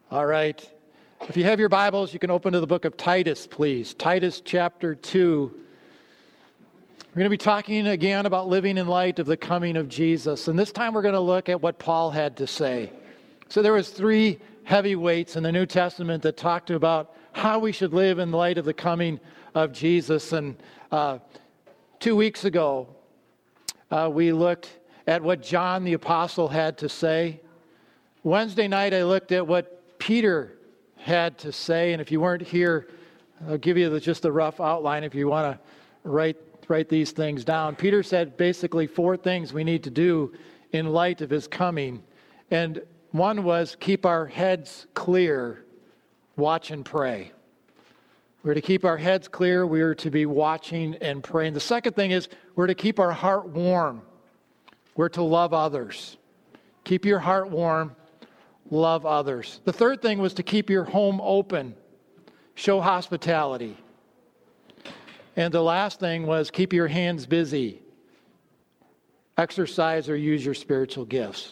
All right. If you have your Bibles, you can open to the book of Titus, please. Titus chapter 2. We're going to be talking again about living in light of the coming of Jesus. And this time we're going to look at what Paul had to say. So there was 3 heavyweights in the New Testament that talked about how we should live in light of the coming of Jesus. And 2 weeks ago, we looked at what John the Apostle had to say. Wednesday night, I looked at what Peter had to say, and if you weren't here, I'll give you just a rough outline if you want to write these things down. Peter said basically 4 things we need to do in light of his coming, and one was keep our heads clear, watch and pray. We're to keep our heads clear, we're to be watching and praying. The second thing is we're to keep our heart warm. We're to love others. Keep your heart warm. Love others. The third thing was to keep your home open. Show hospitality. And the last thing was keep your hands busy. Exercise or use your spiritual gifts.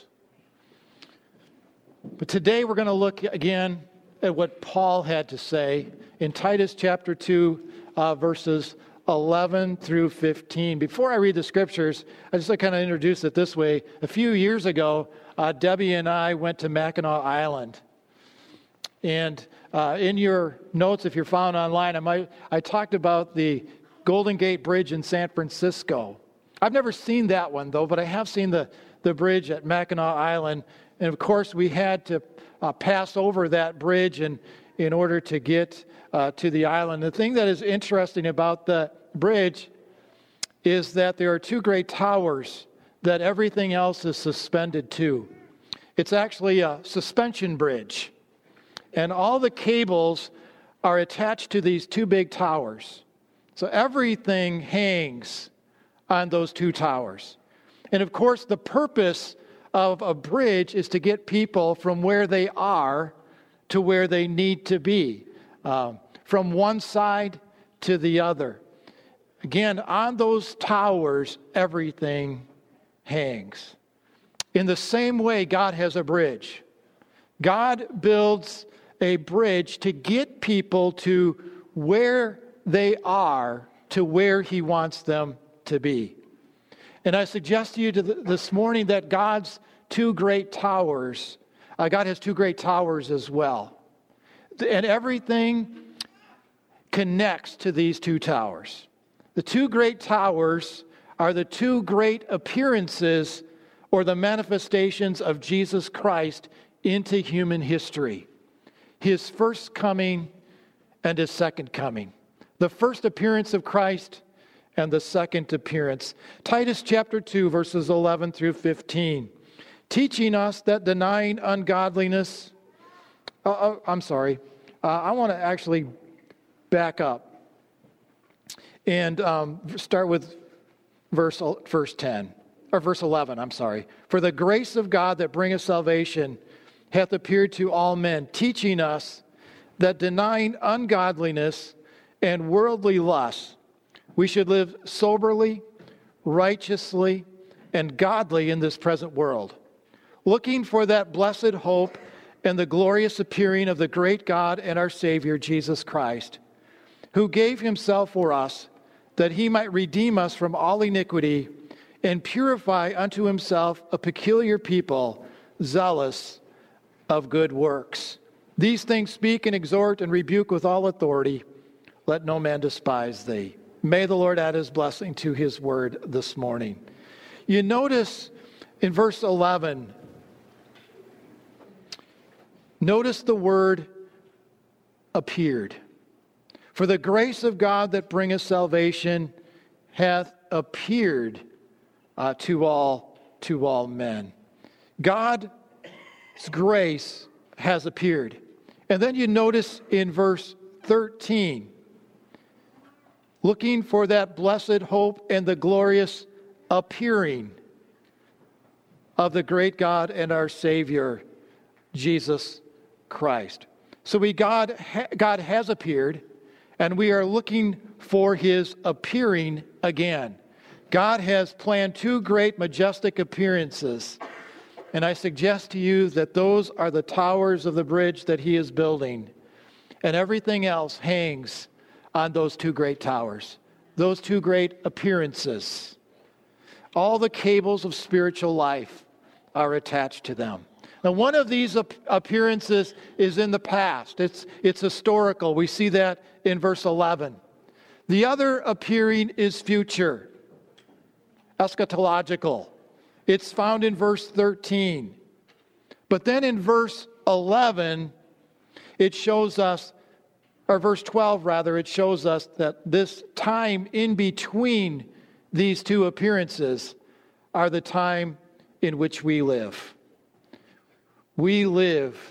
But today we're going to look again at what Paul had to say in Titus chapter 2, verses 11 through 15. Before I read the scriptures, I just kind of introduce it this way. A few years ago, Debbie and I went to Mackinac Island. And in your notes, if you're found online, I talked about the Golden Gate Bridge in San Francisco. I've never seen that one, though, but I have seen the bridge at Mackinac Island. And, of course, we had to pass over that bridge in order to get to the island. The thing that is interesting about the bridge is that there are 2 great towers that everything else is suspended to. It's actually a suspension bridge. And all the cables are attached to these 2 big towers. So everything hangs on those 2 towers. And of course, the purpose of a bridge is to get people from where they are to where they need to be, from one side to the other. Again, on those towers, everything hangs. In the same way, God has a bridge. God builds a bridge to get people to where they are to where He wants them to be. And I suggest to you this morning that God's 2 great towers, God has 2 great towers as well. And everything connects to these 2 towers. The 2 great towers are the 2 great appearances or the manifestations of Jesus Christ into human history. His first coming and His second coming. The first appearance of Christ and the second appearance. Titus chapter 2, verses 11 through 15. Teaching us that denying ungodliness... I want to actually back up and start with verse 11. For the grace of God that bringeth salvation hath appeared to all men, teaching us that denying ungodliness and worldly lusts, we should live soberly, righteously, and godly in this present world, looking for that blessed hope and the glorious appearing of the great God and our Savior, Jesus Christ, who gave Himself for us, that He might redeem us from all iniquity and purify unto Himself a peculiar people, zealous of good works. These things speak and exhort and rebuke with all authority. Let no man despise thee. May the Lord add His blessing to His word this morning. You notice in verse 11, notice the word appeared. For the grace of God that bringeth salvation hath appeared to all men. God's grace has appeared. And then you notice in verse 13, looking for that blessed hope and the glorious appearing of the great God and our Savior, Jesus Christ. So God has appeared, and we are looking for His appearing again. God has planned 2 great majestic appearances. And I suggest to you that those are the towers of the bridge that he is building. And everything else hangs on those two great towers, those two great appearances. All the cables of spiritual life are attached to them. Now, one of these appearances is in the past. It's historical. We see that in verse 11. The other appearing is future, eschatological. It's found in verse 13. But then in verse 11, it shows us, or verse 12 rather, it shows us that this time in between these two appearances are the time in which we live. We live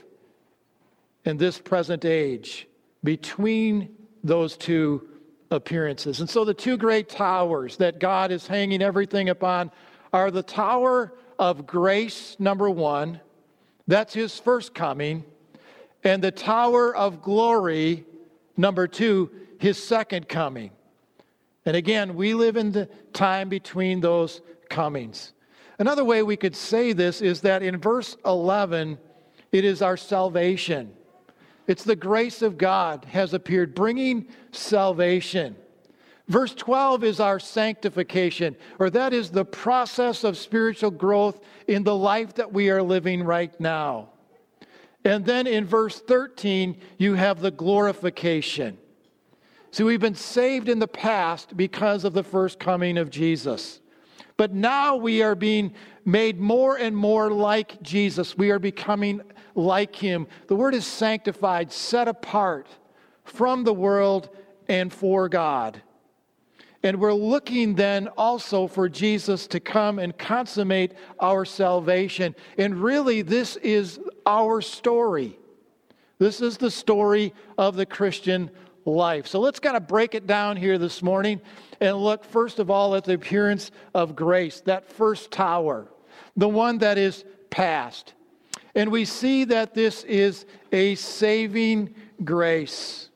in this present age between those two appearances. And so the two great towers that God is hanging everything upon are the tower of grace, number one. That's his first coming. And the tower of glory, number two, his second coming. And again, we live in the time between those comings. Another way we could say this is that in verse 11, it is our salvation. It's the grace of God has appeared, bringing salvation. Verse 12 is our sanctification, or that is the process of spiritual growth in the life that we are living right now. And then in verse 13, you have the glorification. See, we've been saved in the past because of the first coming of Jesus. But now we are being made more and more like Jesus. We are becoming like him. The word is sanctified, set apart from the world and for God. And we're looking then also for Jesus to come and consummate our salvation. And really, this is our story. This is the story of the Christian life. So let's kind of break it down here this morning and look first of all at the appearance of grace, that first tower, the one that is past. And we see that this is a saving grace.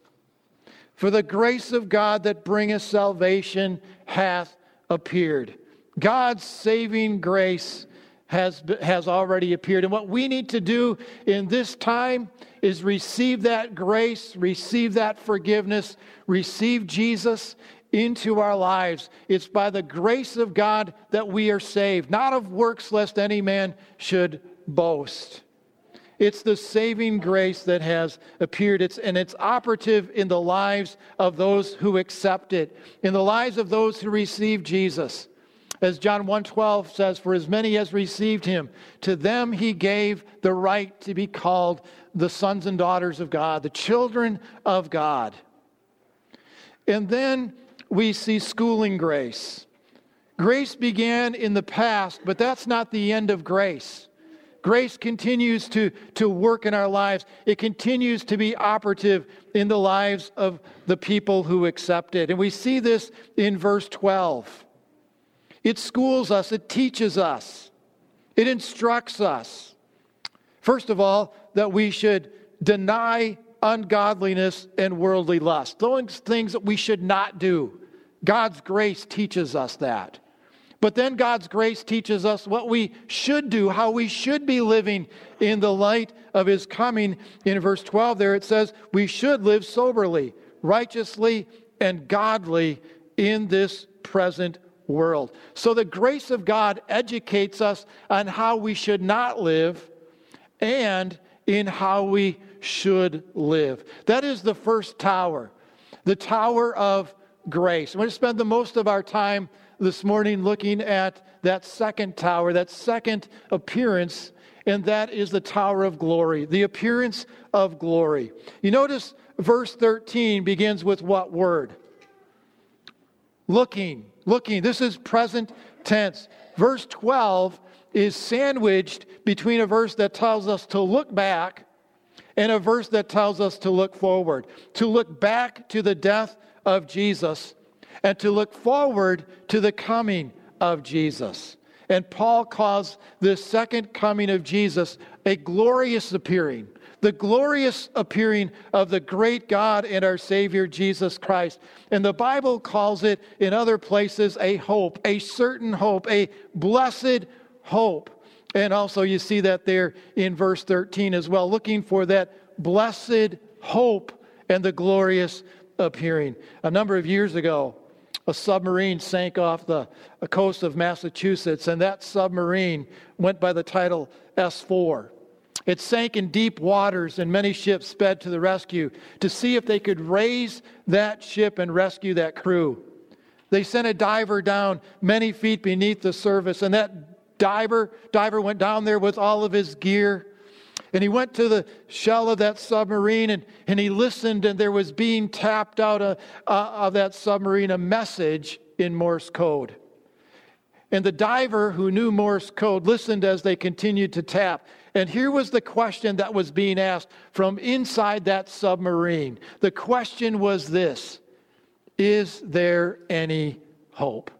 For the grace of God that bringeth salvation hath appeared. God's saving grace has already appeared. And what we need to do in this time is receive that grace, receive that forgiveness, receive Jesus into our lives. It's by the grace of God that we are saved, not of works lest any man should boast. It's the saving grace that has appeared. It's operative in the lives of those who accept it, in the lives of those who receive Jesus. As John 1:12 says, for as many as received him, to them he gave the right to be called the sons and daughters of God, the children of God. And then we see schooling grace. Grace began in the past, but that's not the end of grace. Grace continues to work in our lives. It continues to be operative in the lives of the people who accept it. And we see this in verse 12. It schools us. It teaches us. It instructs us. First of all, that we should deny ungodliness and worldly lust. Those things that we should not do. God's grace teaches us that. But then God's grace teaches us what we should do, how we should be living in the light of his coming. In verse 12 there it says, we should live soberly, righteously, and godly in this present world. So the grace of God educates us on how we should not live and in how we should live. That is the first tower, the tower of grace. We're going to spend the most of our time this morning looking at that second tower, that second appearance, and that is the tower of glory, the appearance of glory. You notice verse 13 begins with what word? Looking. This is present tense. Verse 12 is sandwiched between a verse that tells us to look back and a verse that tells us to look forward. To look back to the death of Jesus and to look forward to the coming of Jesus. And Paul calls this second coming of Jesus a glorious appearing. The glorious appearing of the great God and our Savior Jesus Christ. And the Bible calls it in other places a hope, a certain hope, a blessed hope. And also you see that there in verse 13 as well, looking for that blessed hope and the glorious appearing. A number of years ago, a submarine sank off the coast of Massachusetts, and that submarine went by the title S4. It sank in deep waters, and many ships sped to the rescue to see if they could raise that ship and rescue that crew. They sent a diver down many feet beneath the surface, and that diver went down there with all of his gear. And he went to the shell of that submarine and he listened, and there was being tapped out of that submarine a message in Morse code. And the diver who knew Morse code listened as they continued to tap. And here was the question that was being asked from inside that submarine. The question was this: is there any hope?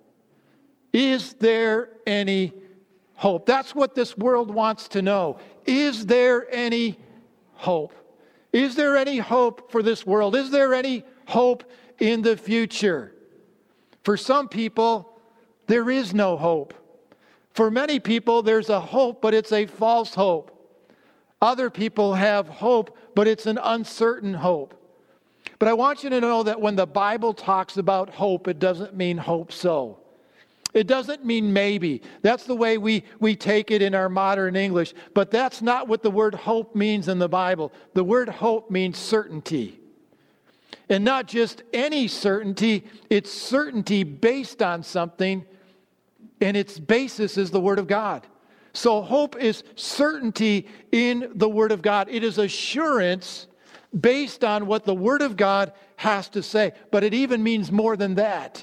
Is there any hope? That's what this world wants to know. Is there any hope? Is there any hope for this world? Is there any hope in the future? For some people, there is no hope. For many people, there's a hope, but it's a false hope. Other people have hope, but it's an uncertain hope. But I want you to know that when the Bible talks about hope, it doesn't mean hope so. It doesn't mean maybe. That's the way we take it in our modern English. But that's not what the word hope means in the Bible. The word hope means certainty. And not just any certainty, it's certainty based on something, and its basis is the Word of God. So hope is certainty in the Word of God. It is assurance based on what the Word of God has to say. But it even means more than that.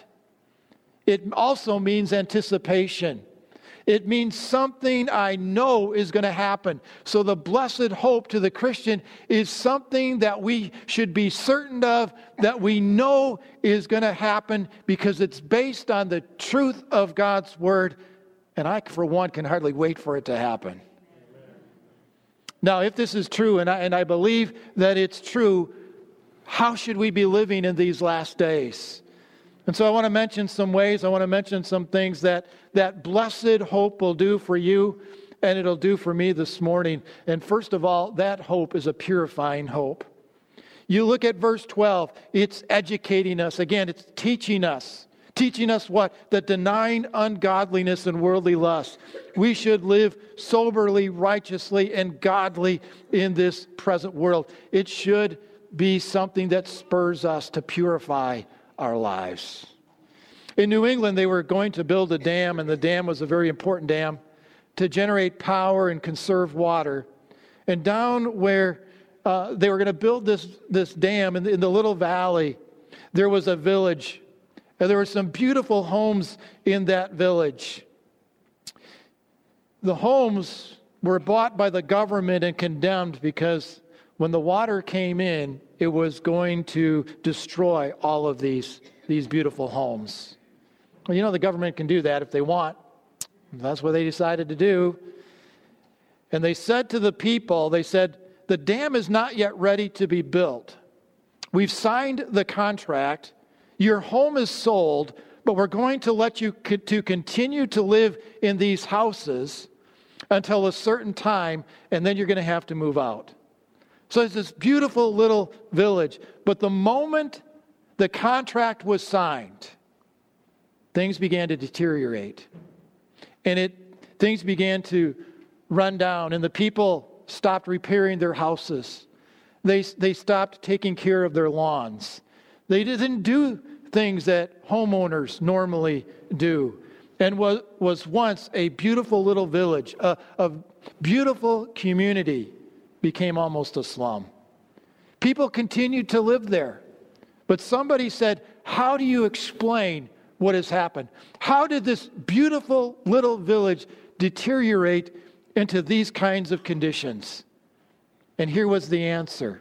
It also means anticipation. It means something I know is going to happen. So the blessed hope to the Christian is something that we should be certain of, that we know is going to happen because it's based on the truth of God's Word. And I, for one, can hardly wait for it to happen. Now, if this is true, and I believe that it's true, how should we be living in these last days? And so I want to mention some ways, I want to mention some things that blessed hope will do for you, and it'll do for me this morning. And first of all, that hope is a purifying hope. You look at verse 12, it's educating us. Again, it's teaching us. Teaching us what? That denying ungodliness and worldly lust, we should live soberly, righteously, and godly in this present world. It should be something that spurs us to purify our lives. In New England, they were going to build a dam, and the dam was a very important dam to generate power and conserve water. And down where they were going to build this dam in the little valley, there was a village. And there were some beautiful homes in that village. The homes were bought by the government and condemned because when the water came in, it was going to destroy all of these beautiful homes. Well, you know, the government can do that if they want. That's what they decided to do. And they said to the people, they said, the dam is not yet ready to be built. We've signed the contract. Your home is sold, but we're going to let you to continue to live in these houses until a certain time, and then you're going to have to move out. So it's this beautiful little village. But the moment the contract was signed, things began to deteriorate. And things began to run down, and the people stopped repairing their houses. They stopped taking care of their lawns. They didn't do things that homeowners normally do. And was once a beautiful little village, a beautiful community, became almost a slum. People continued to live there. But somebody said, how do you explain what has happened? How did this beautiful little village deteriorate into these kinds of conditions? And here was the answer.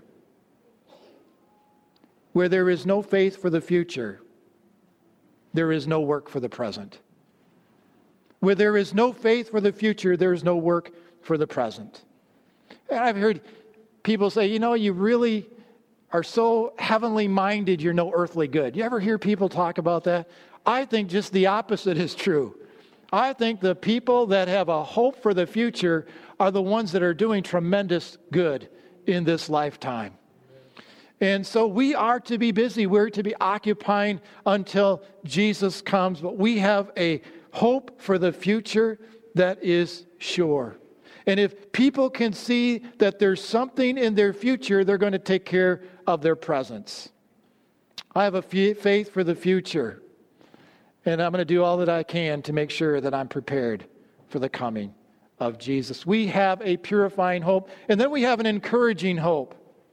Where there is no faith for the future, there is no work for the present. Where there is no faith for the future, there is no work for the present. And I've heard people say, you know, you really are so heavenly minded, you're no earthly good. You ever hear people talk about that? I think just the opposite is true. I think the people that have a hope for the future are the ones that are doing tremendous good in this lifetime. And so we are to be busy. We're to be occupying until Jesus comes. But we have a hope for the future that is sure. And if people can see that there's something in their future, they're going to take care of their presence. I have a faith for the future. And I'm going to do all that I can to make sure that I'm prepared for the coming of Jesus. We have a purifying hope. And then we have an encouraging hope.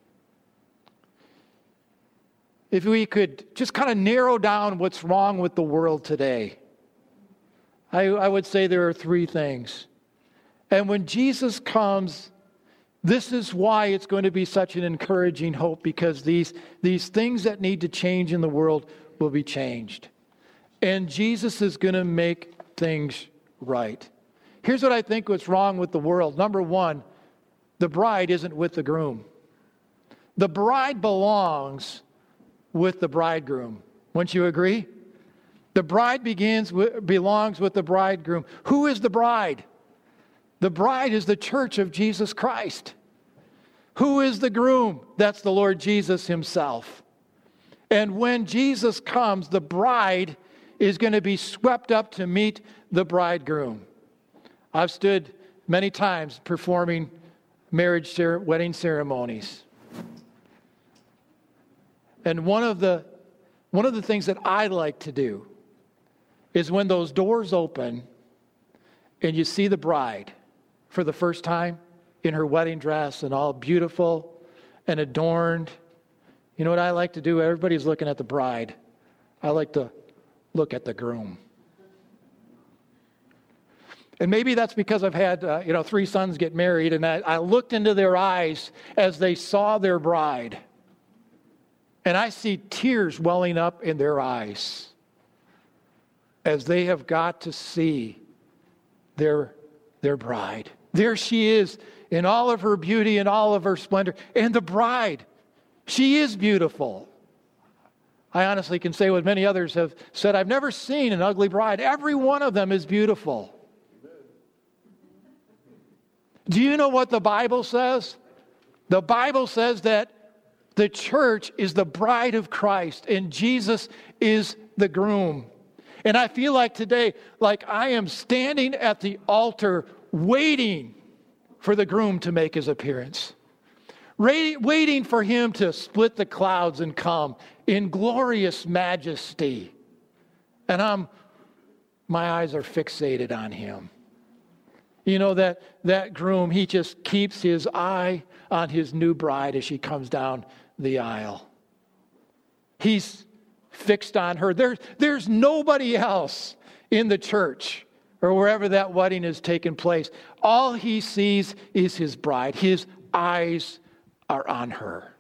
If we could just kind of narrow down what's wrong with the world today, I would say there are three things. And when Jesus comes, this is why it's going to be such an encouraging hope, because these things that need to change in the world will be changed. And Jesus is going to make things right. Here's what I think what's wrong with the world. Number one, the bride isn't with the groom. The bride belongs with the bridegroom. Wouldn't you agree? The bride belongs with the bridegroom. Who is the bride? The bride is the church of Jesus Christ. Who is the groom? That's the Lord Jesus himself. And when Jesus comes, the bride is going to be swept up to meet the bridegroom. I've stood many times performing wedding ceremonies. And one of the things that I like to do is when those doors open and you see the bride for the first time in her wedding dress and all beautiful and adorned. You know what I like to do? Everybody's looking at the bride. I like to look at the groom. And maybe that's because I've had 3 sons get married, and I looked into their eyes as they saw their bride. And I see tears welling up in their eyes as they have got to see their bride. There she is in all of her beauty and all of her splendor. And the bride, she is beautiful. I honestly can say what many others have said, I've never seen an ugly bride. Every one of them is beautiful. Do you know what the Bible says? The Bible says that the church is the bride of Christ and Jesus is the groom. And I feel like today, like I am standing at the altar waiting for the groom to make his appearance. Waiting for him to split the clouds and come in glorious majesty. And my eyes are fixated on him. You know, that groom, he just keeps his eye on his new bride as she comes down the aisle. He's fixed on her. There's nobody else in the church or wherever that wedding is taking place. All he sees is his bride. His eyes are on her.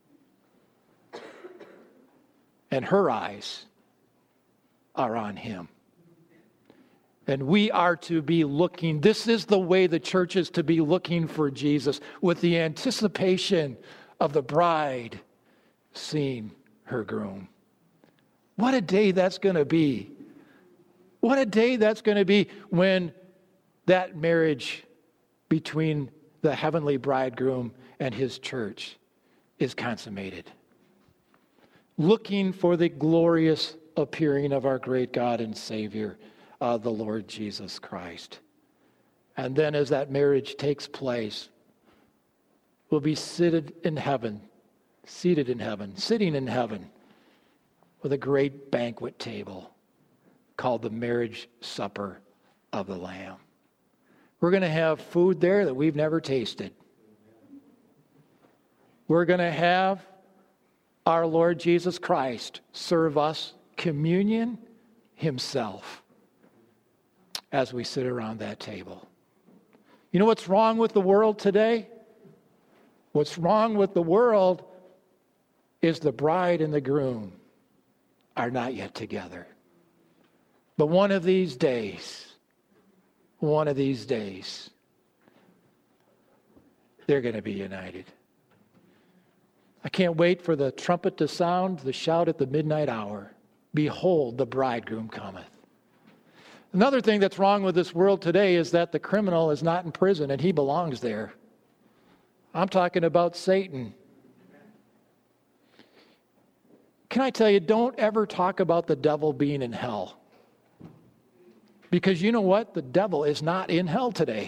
And her eyes are on him. And we are to be looking. This is the way the church is to be looking for Jesus, with the anticipation of the bride seeing her groom. What a day that's going to be. What a day that's going to be when that marriage between the heavenly bridegroom and his church is consummated. Looking for the glorious appearing of our great God and Savior, the Lord Jesus Christ. And then as that marriage takes place, we'll be sitting in heaven with a great banquet table called the marriage supper of the Lamb. We're going to have food there that we've never tasted. We're going to have our Lord Jesus Christ serve us communion himself as we sit around that table. You know what's wrong with the world today? What's wrong with the world is the bride and the groom are not yet together. But one of these days, they're going to be united. I can't wait for the trumpet to sound, the shout at the midnight hour. Behold, the bridegroom cometh. Another thing that's wrong with this world today is that the criminal is not in prison and he belongs there. I'm talking about Satan. Can I tell you, don't ever talk about the devil being in hell. Because you know what? The devil is not in hell today.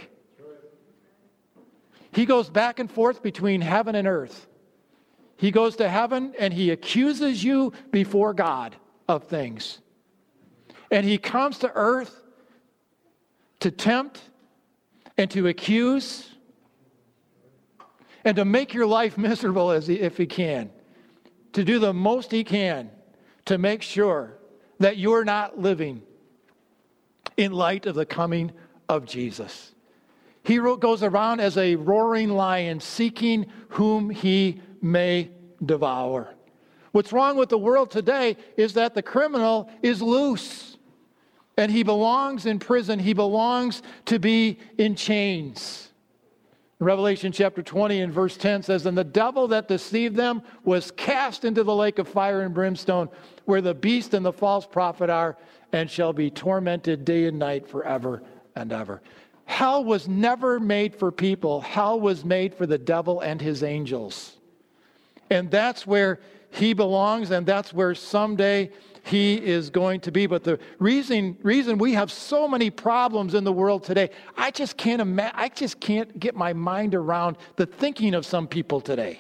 He goes back and forth between heaven and earth. He goes to heaven and he accuses you before God of things. And he comes to earth to tempt and to accuse and to make your life miserable if he can. To do the most he can to make sure that you're not living in light of the coming of Jesus. He goes around as a roaring lion seeking whom he may devour. What's wrong with the world today is that the criminal is loose and he belongs in prison. He belongs to be in chains. Revelation chapter 20 and verse 10 says, "And the devil that deceived them was cast into the lake of fire and brimstone, where the beast and the false prophet are, and shall be tormented day and night forever and ever." Hell was never made for people. Hell was made for the devil and his angels. And that's where he belongs, and that's where someday he is going to be. But the reason we have so many problems in the world today, I just can't get my mind around the thinking of some people today.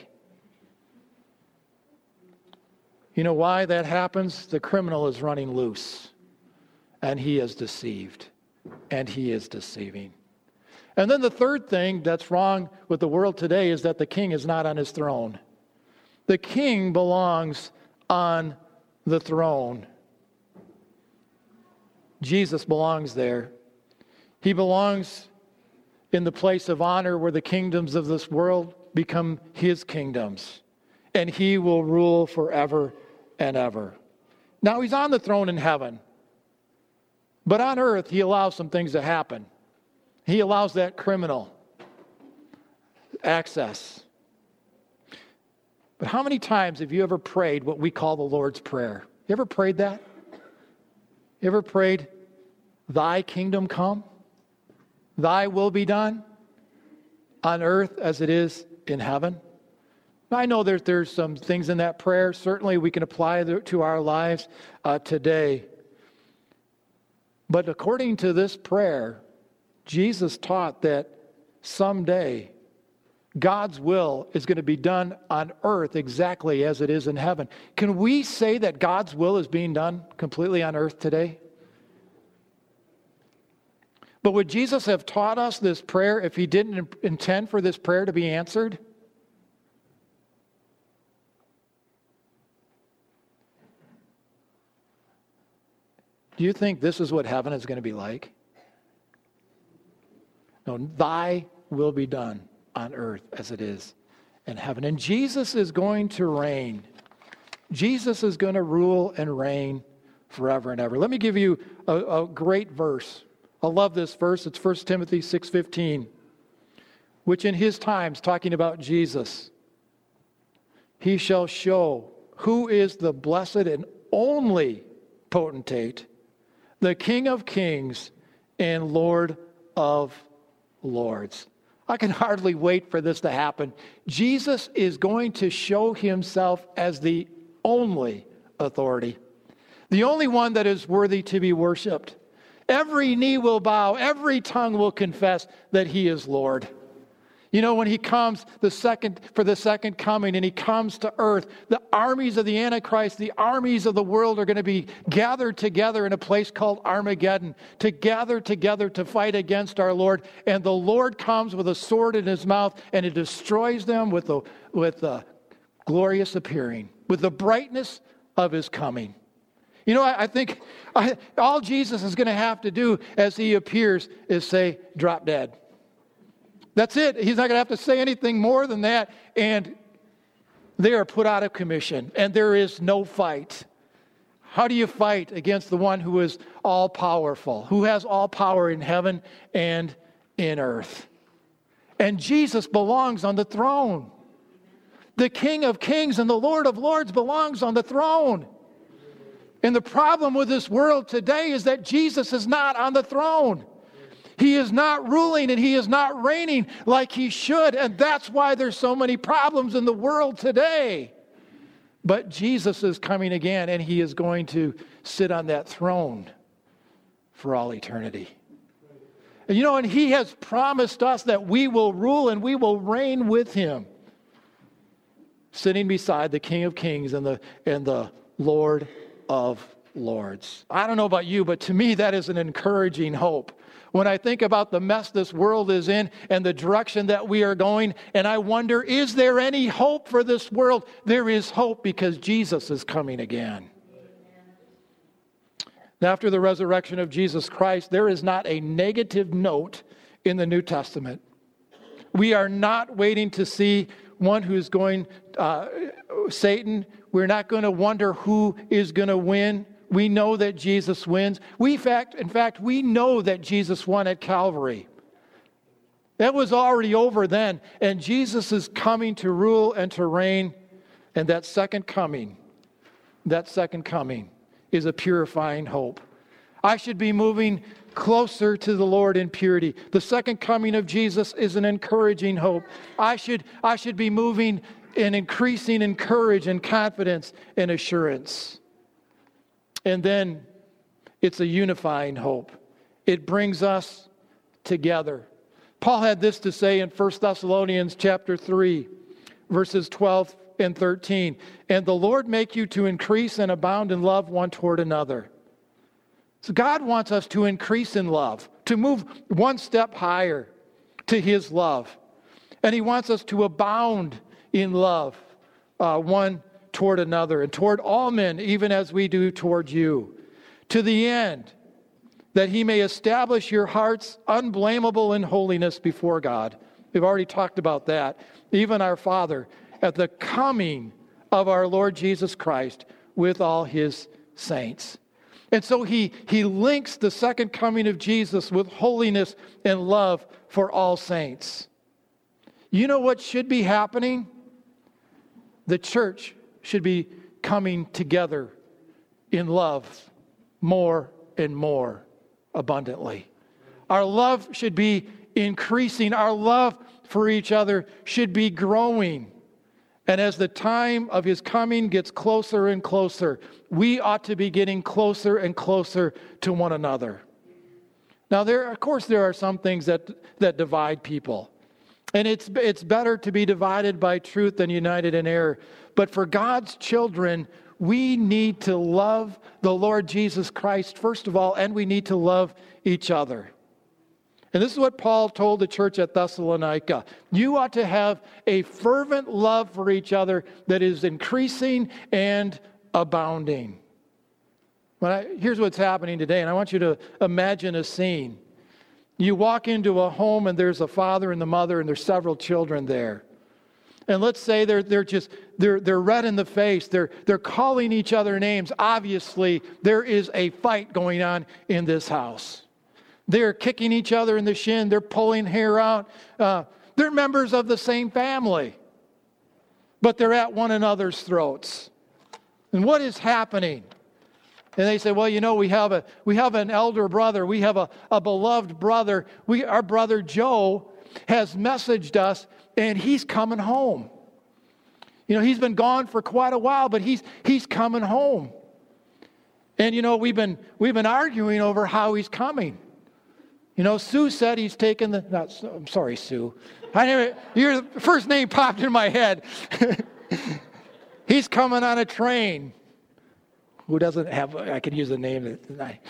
You know why that happens? The criminal is running loose, and he is deceived, and he is deceiving. And then the third thing that's wrong with the world today is that the king is not on his throne. The king belongs on the throne. Jesus belongs there. He belongs in the place of honor where the kingdoms of this world become his kingdoms. And he will rule forever and ever. Now he's on the throne in heaven. But on earth, he allows some things to happen. He allows that criminal access. But how many times have you ever prayed what we call the Lord's Prayer? You ever prayed that? You ever prayed, "Thy kingdom come, thy will be done on earth as it is in heaven"? Now, I know there's some things in that prayer. Certainly we can apply it to our lives today. But according to this prayer, Jesus taught that someday God's will is going to be done on earth exactly as it is in heaven. Can we say that God's will is being done completely on earth today? But would Jesus have taught us this prayer if he didn't intend for this prayer to be answered? Do you think this is what heaven is going to be like? No, thy will be done on earth as it is in heaven. And Jesus is going to reign. Jesus is going to rule and reign forever and ever. Let me give you a great verse. I love this verse. It's 1 Timothy 6:15, which in his times, talking about Jesus, he shall show who is the blessed and only potentate, the King of kings and Lord of lords. I can hardly wait for this to happen. Jesus is going to show himself as the only authority, the only one that is worthy to be worshiped. Every knee will bow, every tongue will confess that he is Lord. You know, when he comes for the second coming and he comes to earth, the armies of the Antichrist, the armies of the world are going to be gathered together in a place called Armageddon to gather together to fight against our Lord. And the Lord comes with a sword in his mouth and it destroys them with the glorious appearing, with the brightness of his coming. You know, I think all Jesus is going to have to do as he appears is say, "Drop dead." That's it. He's not going to have to say anything more than that. And they are put out of commission. And there is no fight. How do you fight against the one who is all-powerful, who has all power in heaven and in earth? And Jesus belongs on the throne. The King of kings and the Lord of lords belongs on the throne. And the problem with this world today is that Jesus is not on the throne. He is not ruling and he is not reigning like he should. And that's why there's so many problems in the world today. But Jesus is coming again, and he is going to sit on that throne for all eternity. And he has promised us that we will rule and we will reign with him, sitting beside the King of Kings and the Lord of Lords. I don't know about you, but to me that is an encouraging hope. When I think about the mess this world is in and the direction that we are going, and I wonder, is there any hope for this world? There is hope because Jesus is coming again. Now, after the resurrection of Jesus Christ, there is not a negative note in the New Testament. We are not waiting to see one who's going, Satan. We're not going to wonder who is going to win. We know that Jesus wins. In fact, we know that Jesus won at Calvary. That was already over then. And Jesus is coming to rule and to reign. And that second coming is a purifying hope. I should be moving closer to the Lord in purity. The second coming of Jesus is an encouraging hope. I should be moving and increasing in courage and confidence and assurance. And then it's a unifying hope. It brings us together. Paul had this to say in 1 Thessalonians chapter 3, verses 12 and 13. And the Lord make you to increase and abound in love one toward another. So God wants us to increase in love, to move one step higher to his love. And he wants us to abound in love one toward another and toward all men, even as we do toward you, to the end that he may establish your hearts unblameable in holiness before God. We've already talked about that. Even our Father, at the coming of our Lord Jesus Christ with all his saints. And so he links the second coming of Jesus with holiness and love for all saints. You know what should be happening? The church should be coming together in love more and more abundantly. Our love should be increasing. Our love for each other should be growing. And as the time of his coming gets closer and closer, we ought to be getting closer and closer to one another. Now, there are some things that divide people. And it's better to be divided by truth than united in error. But for God's children, we need to love the Lord Jesus Christ, first of all, and we need to love each other. And this is what Paul told the church at Thessalonica. You ought to have a fervent love for each other that is increasing and abounding. Here's what's happening today, and I want you to imagine a scene. You walk into a home and there's a father and the mother and there's several children there. And let's say they're red in the face. They're calling each other names. Obviously, there is a fight going on in this house. They're kicking each other in the shin. They're pulling hair out. They're members of the same family, but they're at one another's throats. And what is happening? And they say, well, we have an elder brother. We have a beloved brother. Our brother Joe has messaged us, and he's coming home. He's been gone for quite a while, but he's coming home. And we've been arguing over how he's coming. Sue said he's taken I'm sorry, Sue. Your first name popped in my head. He's coming on a train. Who doesn't have, I could use a name.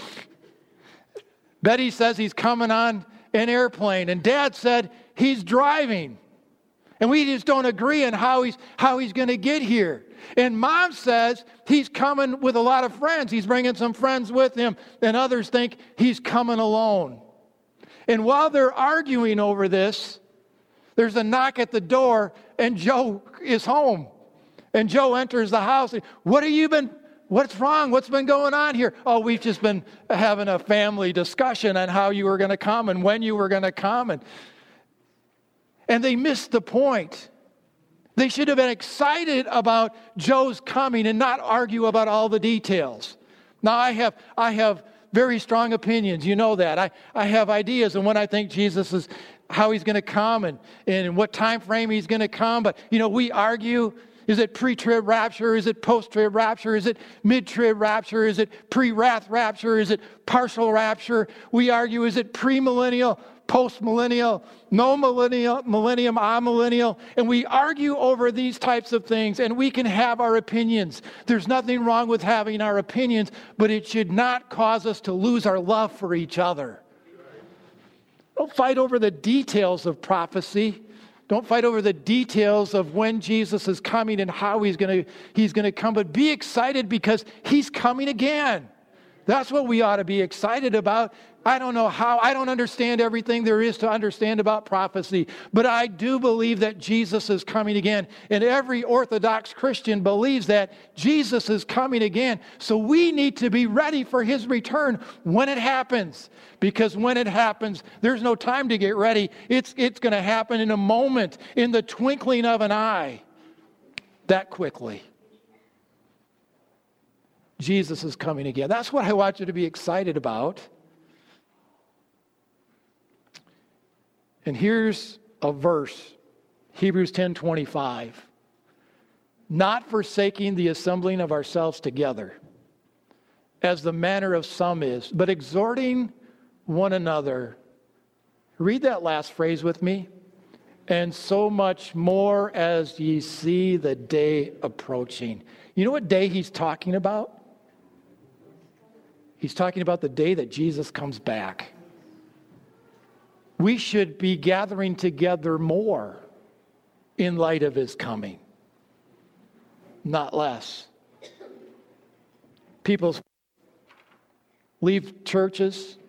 Betty says he's coming on an airplane. And Dad said he's driving. And we just don't agree on how he's going to get here. And Mom says he's coming with a lot of friends. He's bringing some friends with him. And others think he's coming alone. And while they're arguing over this, there's a knock at the door, and Joe is home. And Joe enters the house. What's wrong? What's been going on here? Oh, we've just been having a family discussion on how you were going to come and when you were going to come. And they missed the point. They should have been excited about Joe's coming and not argue about all the details. Now, I have very strong opinions. You know that. I have ideas on when I think Jesus is, how he's going to come and in what time frame he's going to come. But, we argue. Is it pre-trib rapture? Is it post-trib rapture? Is it mid-trib rapture? Is it pre-wrath rapture? Is it partial rapture? We argue, is it pre-millennial, post-millennial, no millennial, millennium, amillennial? And we argue over these types of things, and we can have our opinions. There's nothing wrong with having our opinions, but it should not cause us to lose our love for each other. Don't fight over the details of prophecy. Don't fight over the details of when Jesus is coming and how he's going to come, but be excited because he's coming again. That's what we ought to be excited about. I don't know how. I don't understand everything there is to understand about prophecy, but I do believe that Jesus is coming again. And every Orthodox Christian believes that Jesus is coming again. So we need to be ready for his return when it happens. Because when it happens, there's no time to get ready. It's going to happen in a moment, in the twinkling of an eye, that quickly. Jesus is coming again. That's what I want you to be excited about. And here's a verse, Hebrews 10:25. Not forsaking the assembling of ourselves together, as the manner of some is, but exhorting one another. Read that last phrase with me. And so much more as ye see the day approaching. You know what day he's talking about? He's talking about the day that Jesus comes back. We should be gathering together more in light of his coming, not less. People leave churches.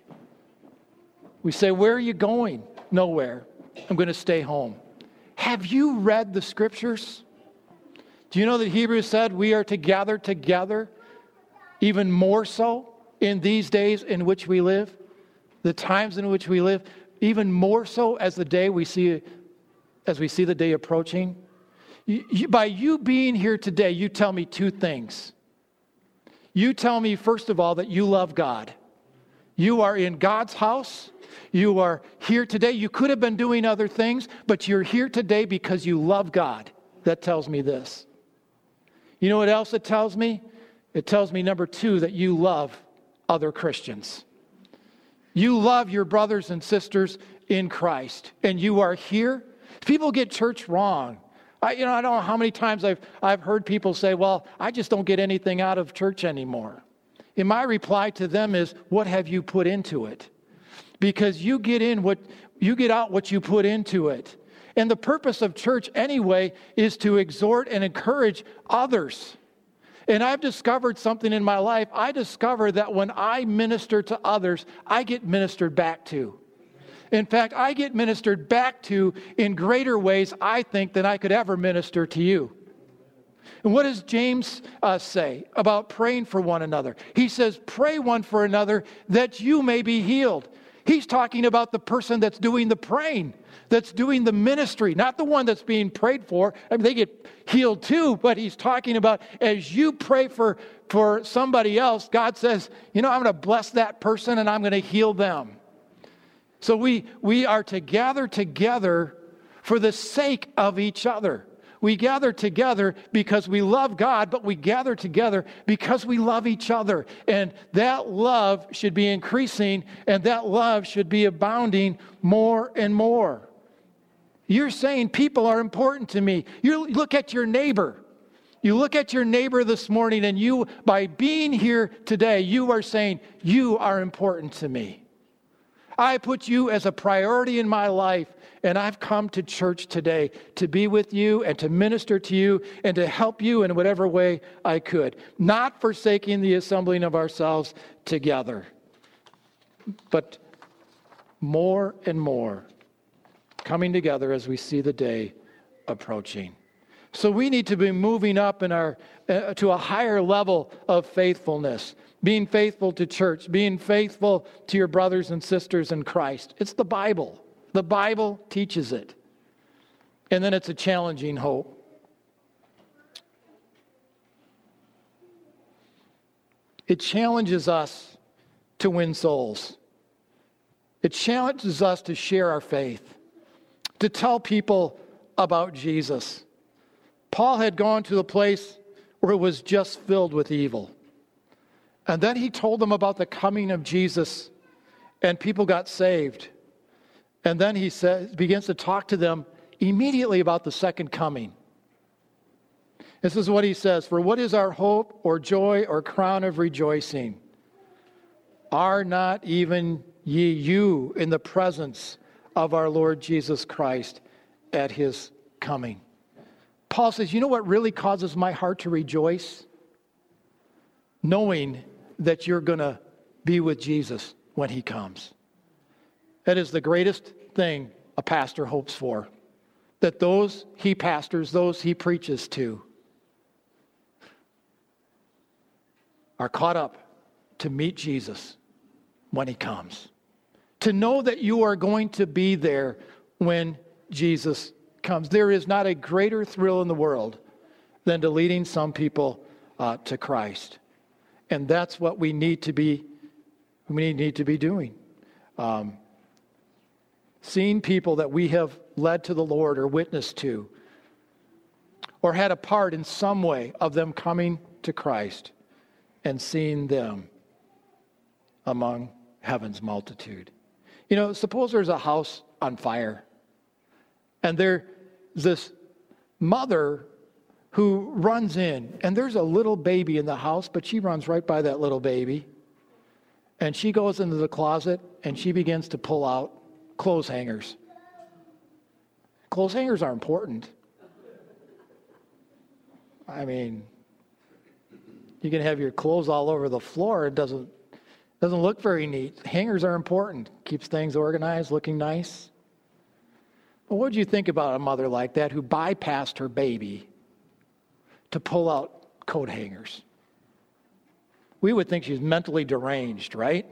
We say, where are you going? Nowhere. I'm going to stay home. Have you read the scriptures? Do you know that Hebrews said we are to gather together even more so in these days in which we live, the times in which we live, even more so as we see the day approaching? By you being here today, you tell me two things. You tell me, first of all, that you love God. You are in God's house. You are here today. You could have been doing other things, but you're here today because you love God. That tells me this. You know what else it tells me? It tells me, number two, that you love other Christians. You love your brothers and sisters in Christ, and you are here. People get church wrong. I don't know how many times I've heard people say, well, I just don't get anything out of church anymore. And my reply to them is, what have you put into it? Because you get out what you put into it. And the purpose of church anyway is to exhort and encourage others. And I've discovered something in my life. I discover that when I minister to others, I get ministered back to. In fact, I get ministered back to in greater ways, I think, than I could ever minister to you. And what does James say about praying for one another? He says, pray one for another that you may be healed. He's talking about the person that's doing the praying, that's doing the ministry, not the one that's being prayed for. I mean, they get healed too, but he's talking about as you pray for somebody else, God says, I'm going to bless that person and I'm going to heal them. So we are to gather together for the sake of each other. We gather together because we love God, but we gather together because we love each other. And that love should be increasing, and that love should be abounding more and more. You're saying people are important to me. You look at your neighbor. You look at your neighbor this morning, and you, by being here today, you are saying, you are important to me. I put you as a priority in my life, and I've come to church today to be with you and to minister to you and to help you in whatever way I could. Not forsaking the assembling of ourselves together, but more and more coming together as we see the day approaching. So we need to be moving up in our to a higher level of faithfulness. Being faithful to church, being faithful to your brothers and sisters in Christ. It's the Bible. The Bible teaches it. And then it's a challenging hope. it challenges us to win souls. It challenges us to share our faith, to tell people about Jesus. Paul had gone to a place where it was just filled with evil. And then he told them about the coming of Jesus, and people got saved. And then he begins to talk to them immediately about the second coming. This is what he says, "For what is our hope or joy or crown of rejoicing? Are not even you in the presence of our Lord Jesus Christ at his coming?" Paul says, you know what really causes my heart to rejoice? Knowing that you're going to be with Jesus when he comes. That is the greatest thing a pastor hopes for. That those he pastors, those he preaches to, are caught up to meet Jesus when he comes. To know that you are going to be there when Jesus comes. There is not a greater thrill in the world than to leading some people to Christ. And that's what we need to be doing. Seeing people that we have led to the Lord or witnessed to, or had a part in some way of them coming to Christ, and seeing them among heaven's multitude. You know, suppose there's a house on fire, and there's this mother who runs in, and there's a little baby in the house, but she runs right by that little baby, and she goes into the closet, and she begins to pull out clothes hangers. Clothes hangers are important. I mean, you can have your clothes all over the floor. It doesn't look very neat. Hangers are important. Keeps things organized, looking nice. But what would you think about a mother like that who bypassed her baby to pull out coat hangers? We would think she's mentally deranged, right?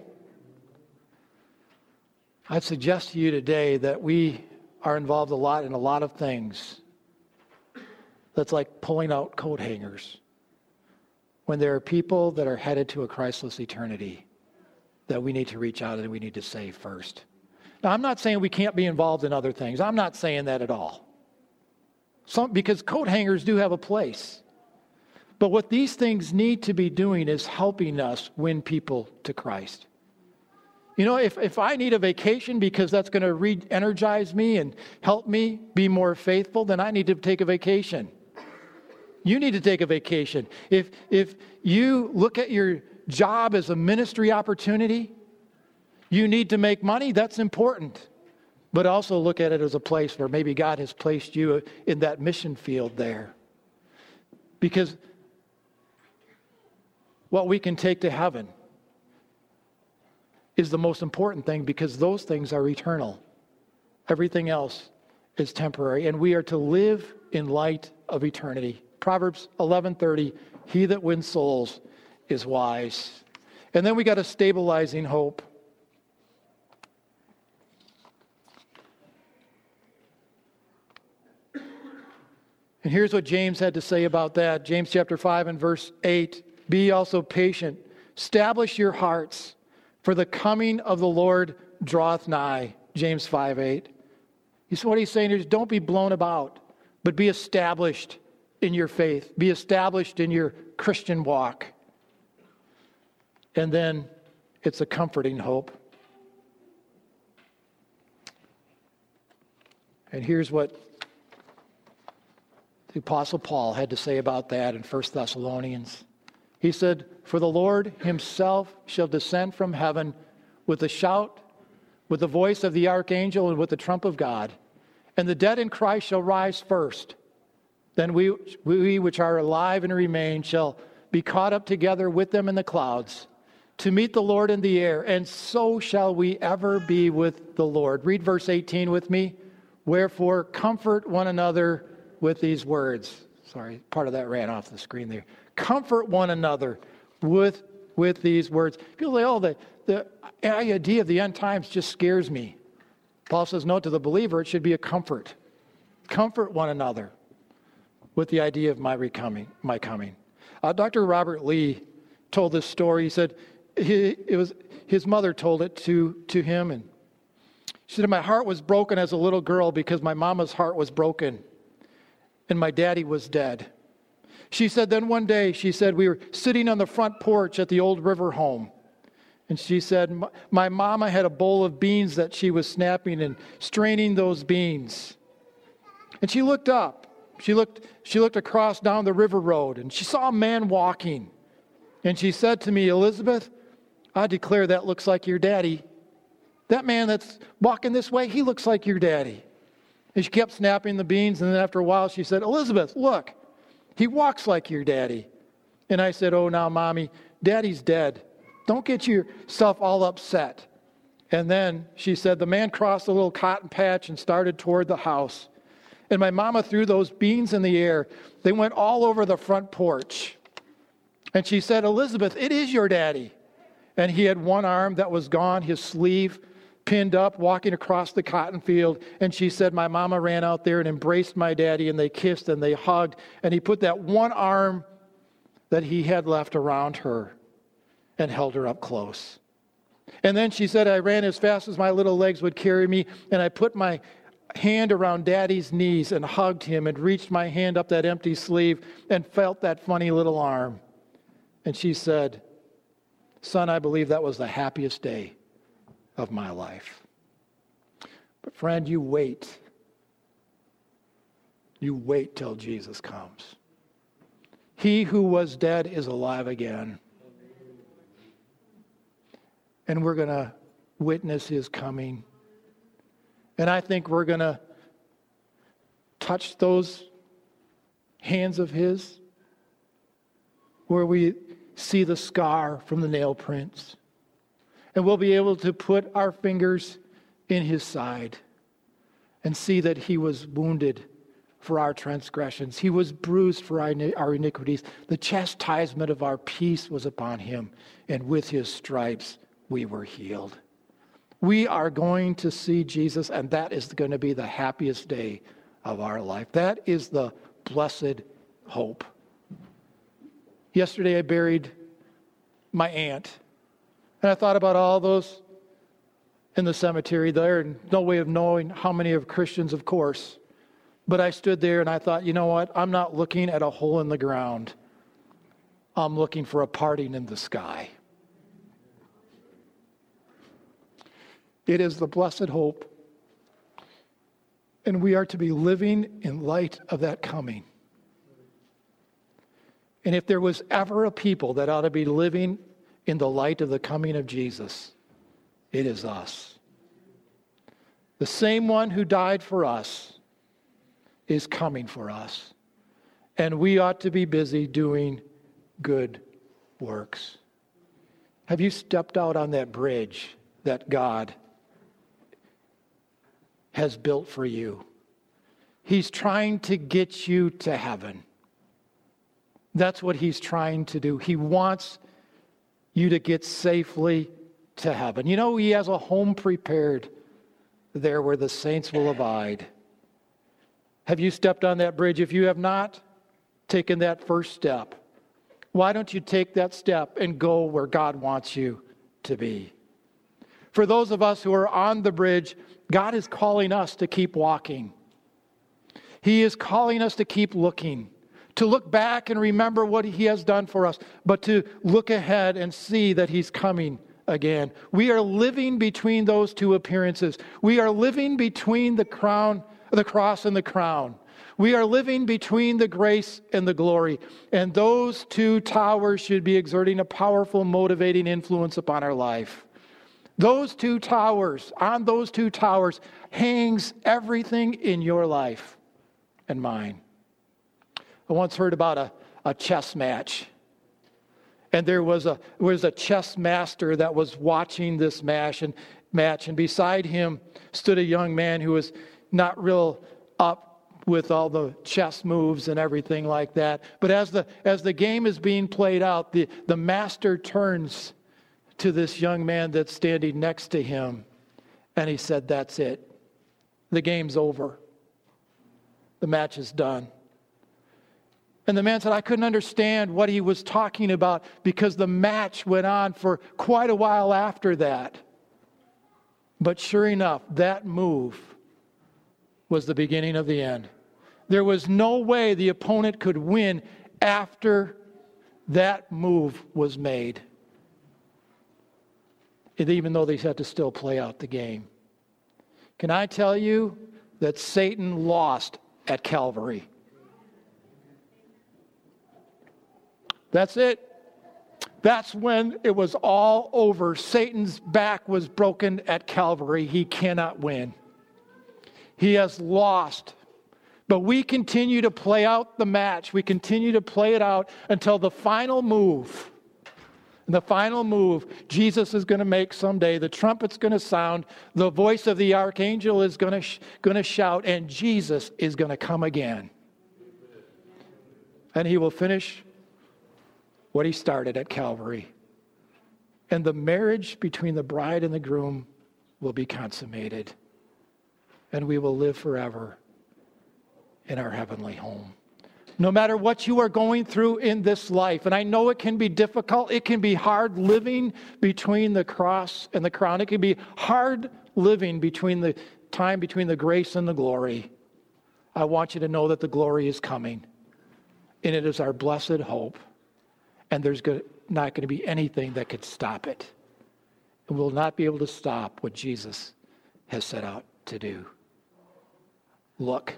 I'd suggest to you today that we are involved in a lot of things that's like pulling out coat hangers when there are people that are headed to a Christless eternity that we need to reach out and we need to save first. Now, I'm not saying we can't be involved in other things. I'm not saying that at all. Because coat hangers do have a place. But what these things need to be doing is helping us win people to Christ. You know, if I need a vacation because that's going to re-energize me and help me be more faithful, then I need to take a vacation. You need to take a vacation. If you look at your job as a ministry opportunity, you need to make money, that's important. But also look at it as a place where maybe God has placed you in that mission field there. Because what we can take to heaven is the most important thing, because those things are eternal. Everything else is temporary, and we are to live in light of eternity. Proverbs 11:30, he that wins souls is wise. And then we got a stabilizing hope. And here's what James had to say about that. James chapter 5 and verse 8, be also patient. Establish your hearts, for the coming of the Lord draweth nigh. James 5:8. What he's saying is, don't be blown about, but be established in your faith. Be established in your Christian walk. And then it's a comforting hope. And here's what the Apostle Paul had to say about that in 1 Thessalonians. He said, for the Lord himself shall descend from heaven with a shout, with the voice of the archangel, and with the trump of God. And the dead in Christ shall rise first. Then we which are alive and remain shall be caught up together with them in the clouds to meet the Lord in the air. And so shall we ever be with the Lord. Read verse 18 with me. Wherefore, comfort one another with these words. Sorry, part of that ran off the screen there. Comfort one another with these words. People say, the idea of the end times just scares me. Paul says, no, to the believer, it should be a comfort. Comfort one another with the idea of my coming. Dr. Robert Lee told this story. He said his mother told it to him, and she said, my heart was broken as a little girl because my mama's heart was broken and my daddy was dead. She said, then one day, she said, we were sitting on the front porch at the old river home. And she said, my mama had a bowl of beans that she was snapping and straining those beans. And she looked up. She looked across down the river road, and she saw a man walking. And she said to me, Elizabeth, I declare that looks like your daddy. That man that's walking this way, he looks like your daddy. And she kept snapping the beans, and then after a while she said, Elizabeth, look, he walks like your daddy. And I said, oh, now, Mommy, Daddy's dead. Don't get yourself all upset. And then she said, the man crossed a little cotton patch and started toward the house. And my mama threw those beans in the air. They went all over the front porch. And she said, Elizabeth, it is your daddy. And he had one arm that was gone, his sleeve pinned up, walking across the cotton field. And she said, my mama ran out there and embraced my daddy, and they kissed and they hugged. And he put that one arm that he had left around her and held her up close. And then she said, I ran as fast as my little legs would carry me, and I put my hand around Daddy's knees and hugged him and reached my hand up that empty sleeve and felt that funny little arm. And she said, son, I believe that was the happiest day of my life. But friend, you wait. You wait till Jesus comes. He who was dead is alive again. And we're going to witness his coming. And I think we're going to touch those hands of his where we see the scar from the nail prints. And we'll be able to put our fingers in his side and see that he was wounded for our transgressions. He was bruised for our iniquities. The chastisement of our peace was upon him, and with his stripes we were healed. We are going to see Jesus, and that is going to be the happiest day of our life. That is the blessed hope. Yesterday I buried my aunt, and I thought about all those in the cemetery there, and no way of knowing how many of Christians, of course. But I stood there and I thought, you know what? I'm not looking at a hole in the ground. I'm looking for a parting in the sky. It is the blessed hope. And we are to be living in light of that coming. And if there was ever a people that ought to be living in the light of the coming of Jesus, it is us. The same one who died for us is coming for us. And we ought to be busy doing good works. Have you stepped out on that bridge that God has built for you? He's trying to get you to heaven. That's what he's trying to do. He wants you to get safely to heaven. You know, he has a home prepared there where the saints will abide. Have you stepped on that bridge? If you have not taken that first step, why don't you take that step and go where God wants you to be? For those of us who are on the bridge, God is calling us to keep walking. He is calling us to keep looking, to look back and remember what he has done for us, but to look ahead and see that he's coming again. We are living between those two appearances. We are living between the cross and the crown. We are living between the grace and the glory. And those two towers should be exerting a powerful, motivating influence upon our life. Those two towers, on those two towers, hangs everything in your life and mine. I once heard about a chess match. And there was a chess master that was watching this match, and beside him stood a young man who was not real up with all the chess moves and everything like that. But as the game is being played out, the master turns to this young man that's standing next to him, and he said, "That's it. The game's over. The match is done." And the man said, I couldn't understand what he was talking about because the match went on for quite a while after that. But sure enough, that move was the beginning of the end. There was no way the opponent could win after that move was made, even though they had to still play out the game. Can I tell you that Satan lost at Calvary? That's it. That's when it was all over. Satan's back was broken at Calvary. He cannot win. He has lost. But we continue to play out the match. We continue to play it out until the final move. And the final move, Jesus is going to make someday. The trumpet's going to sound. The voice of the archangel is going to shout. And Jesus is going to come again. And he will finish what he started at Calvary. And the marriage between the bride and the groom will be consummated. And we will live forever in our heavenly home. No matter what you are going through in this life, and I know it can be difficult, it can be hard living between the cross and the crown. It can be hard living between the time between the grace and the glory. I want you to know that the glory is coming, and it is our blessed hope. And there's not going to be anything that could stop it. And we'll not be able to stop what Jesus has set out to do. Look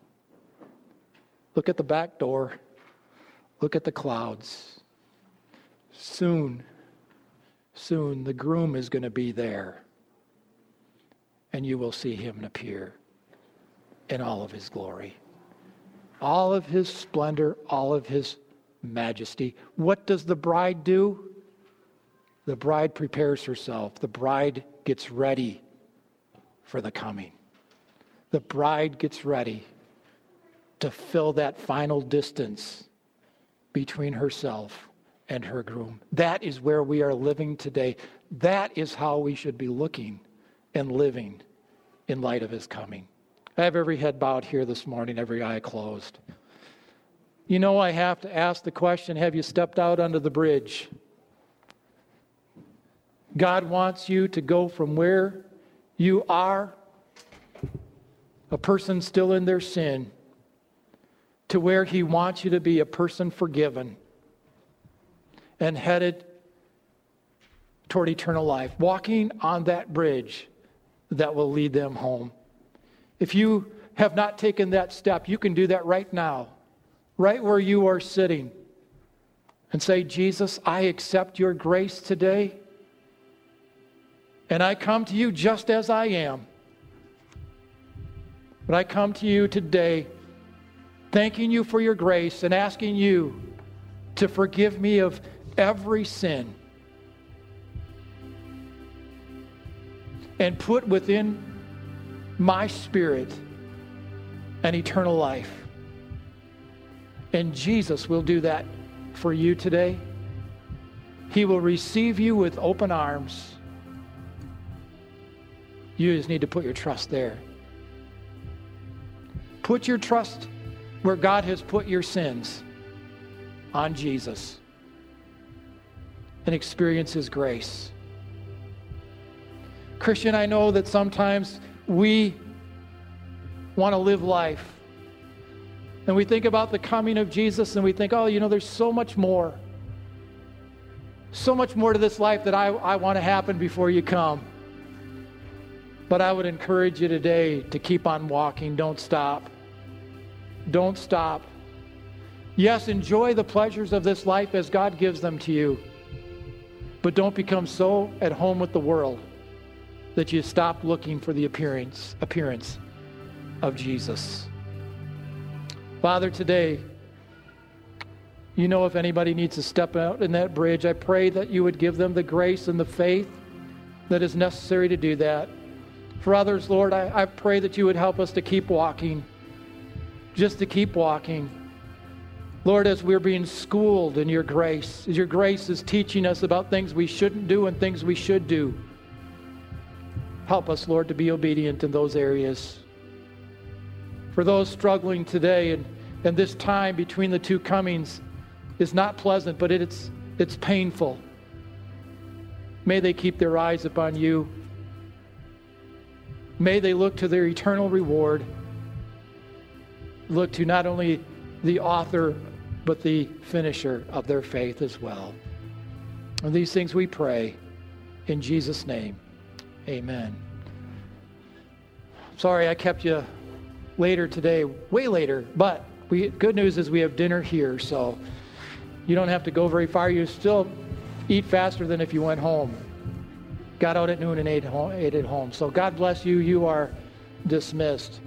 at the back door. Look at the clouds. Soon, the groom is going to be there. And you will see him appear in all of his glory. All of his splendor, all of his majesty. What does the bride do? The bride prepares herself. The bride gets ready for the coming. The bride gets ready to fill that final distance between herself and her groom. That is where we are living today. That is how we should be looking and living in light of his coming. I have every head bowed here this morning, every eye closed. You know, I have to ask the question, have you stepped out under the bridge? God wants you to go from where you are, a person still in their sin, to where he wants you to be a person forgiven and headed toward eternal life, walking on that bridge that will lead them home. If you have not taken that step, you can do that right now. Right where you are sitting, and say, Jesus, I accept your grace today, and I come to you just as I am. But I come to you today thanking you for your grace and asking you to forgive me of every sin and put within my spirit an eternal life. And Jesus will do that for you today. He will receive you with open arms. You just need to put your trust there. Put your trust where God has put your sins, on Jesus, and experience his grace. Christian, I know that sometimes we want to live life and we think about the coming of Jesus and we think, oh, there's so much more. So much more to this life that I want to happen before you come. But I would encourage you today to keep on walking. Don't stop. Don't stop. Yes, enjoy the pleasures of this life as God gives them to you. But don't become so at home with the world that you stop looking for the appearance of Jesus. Father, today, if anybody needs to step out in that bridge, I pray that you would give them the grace and the faith that is necessary to do that. For others, Lord, I pray that you would help us to keep walking, just to keep walking. Lord, as we're being schooled in your grace, as your grace is teaching us about things we shouldn't do and things we should do, help us, Lord, to be obedient in those areas. For those struggling today and And this time between the two comings is not pleasant, but it's painful. May they keep their eyes upon you. May they look to their eternal reward. Look to not only the author, but the finisher of their faith as well. And these things we pray in Jesus' name. Amen. Sorry I kept you later today, way later, but good news is we have dinner here, so you don't have to go very far. You still eat faster than if you went home. Got out at noon and ate at home. So God bless you. You are dismissed.